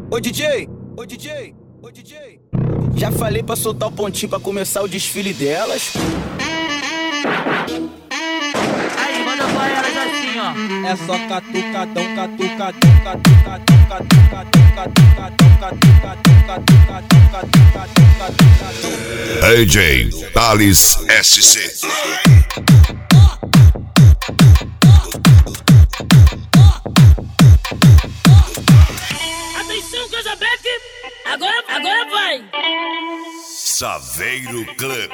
Ô DJ, ô DJ, ô DJ. Já falei pra soltar o pontinho pra começar o desfile delas. Aí, manda pra elas assim, ó. É só catucadão, catucadão, catucadão, catucadão, catucadão, catucadão, catucadão. DJ Thales SC. Atenção, Casabeck! Agora vai! Saveiro Club.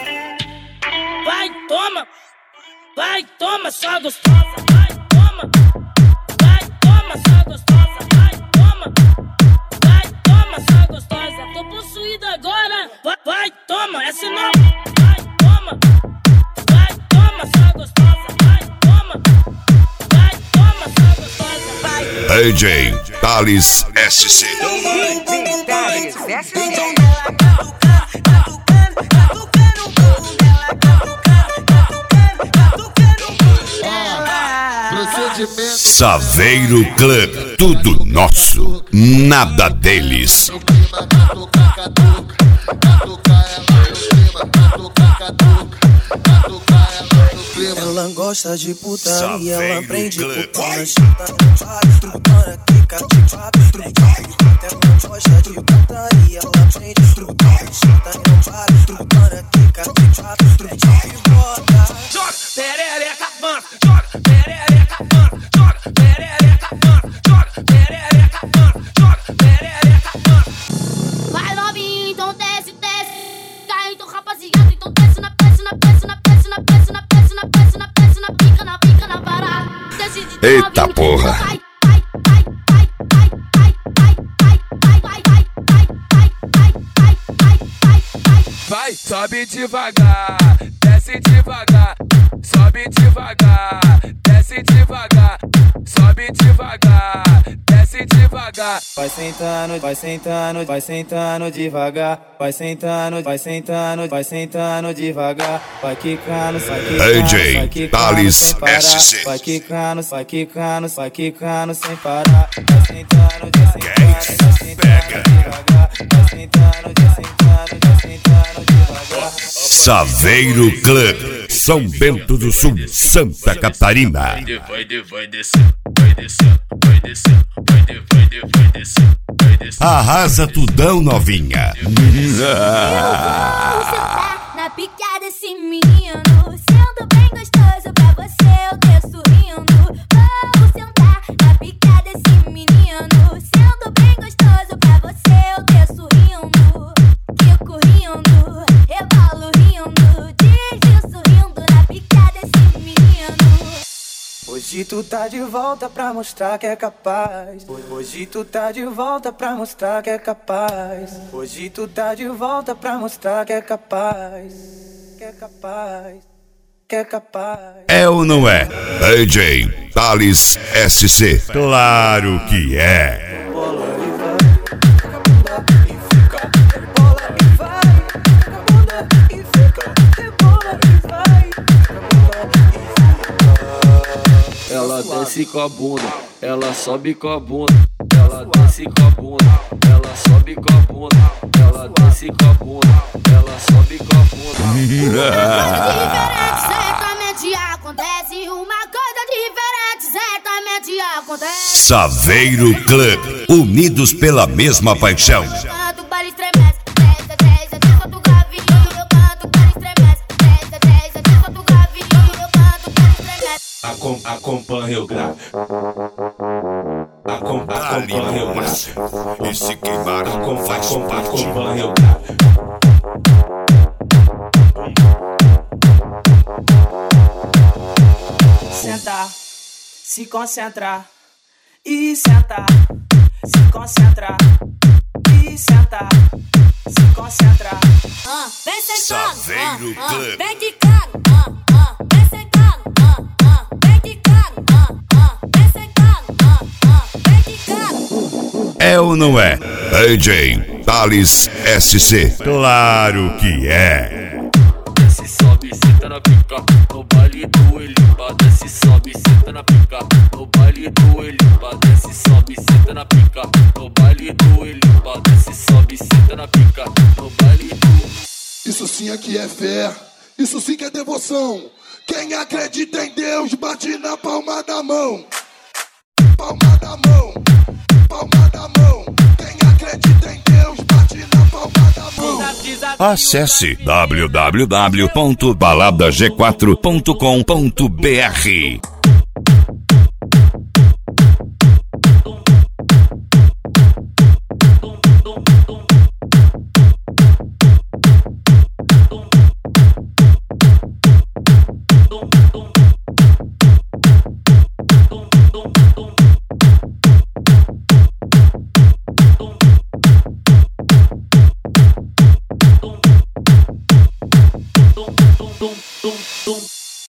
Vai, toma, só gostosa. Vai, toma, só gostosa. Vai, toma, só gostosa. Tô possuída agora. Vai, toma, essa não. Vai, toma, só gostosa. Vai, toma, só gostosa. Vai. DJ Thales SC. Saveiro Club, tudo nosso, nada deles. Ela gosta de putaria, ela aprende Club. putaria. Ela gosta de putaria, ela aprende putaria. Joga perereca, mano, joga perereca, mano, joga perereca, mano, joga perereca, mano, joga perereca, mano. Vai novinho, então desce. Cai então rapaziada, então desce na pica, na parada. Desce de Eita novinho, porra. Vai, sobe devagar, desce devagar, sobe devagar, desce devagar, sobe devagar, desce devagar. Vai sentando, vai sentando, vai sentando devagar. Vai sentando, vai sentando, vai sentando devagar. Vai quicando, vai quicando, DJ vai quicando Thales sem parar. SC. Vai quicando, vai quicando, vai quicando sem parar. Vai sentando, vai sentando, vai sentando devagar. Vai sentando, vai sentando, vai sentando devagar. Saveiro Club, São Bento do Sul, Santa Catarina. Vai descer, vai descer, vai descer, vai descer. Arrasa tudão, novinha. Eu vou sentar na pica desse menino. Sendo bem gostoso pra você, eu desço rindo. Vou sentar na pica desse menino. Sendo bem gostoso pra você, eu desço rindo. Fico rindo, rebalo rindo. Deslizo rindo na pica desse menino. Hoje tu tá de volta pra mostrar que é capaz. Hoje tu tá de volta pra mostrar que é capaz. Hoje tu tá de volta pra mostrar que é capaz. Que é capaz. Que é capaz. É ou não é? DJ Thales SC. Claro que é. Bola e vai, a bunda e fica. Bola e vai, a bunda e fica. Bola e vai, a bunda e fica. Ela desce com a bunda, ela sobe com a bunda. Ela desce com a bunda, ela sobe com a bunda. Ela desce com a bunda, ela sobe com a bunda. Diferente certamente acontece. Uma coisa diferente certamente acontece. Saveiro Club, unidos pela mesma paixão. Canto, o baile estremece. Desce, solta o grave. Eu canto, o baile estremece. Desce, solta o grave. Eu canto, o baile estremece. Acompanha o grave. Ali no máximo. E se queimar, faz parte. Acompanha o grave. Sentar, se concentrar e sentar, se concentrar e sentar, se concentrar. Vem sentando, Saveiro Club. vem quicando, vem sentando, vem quicando, vem sentando, vem quicando. É ou não é? DJ Thales SC. Claro que é. Desce, sobe, senta na pica. No baile do Elipa. Desce, sobe, senta na pica. No baile do Elipa. Desce, sobe, senta na pica. No baile do Elipa. assim é que é fé, isso sim que é devoção. Quem acredita em Deus, bate na palma da mão. Palma da mão, palma da mão. Quem acredita em Deus, bate na palma da mão. Acesse www.baladag4.com.br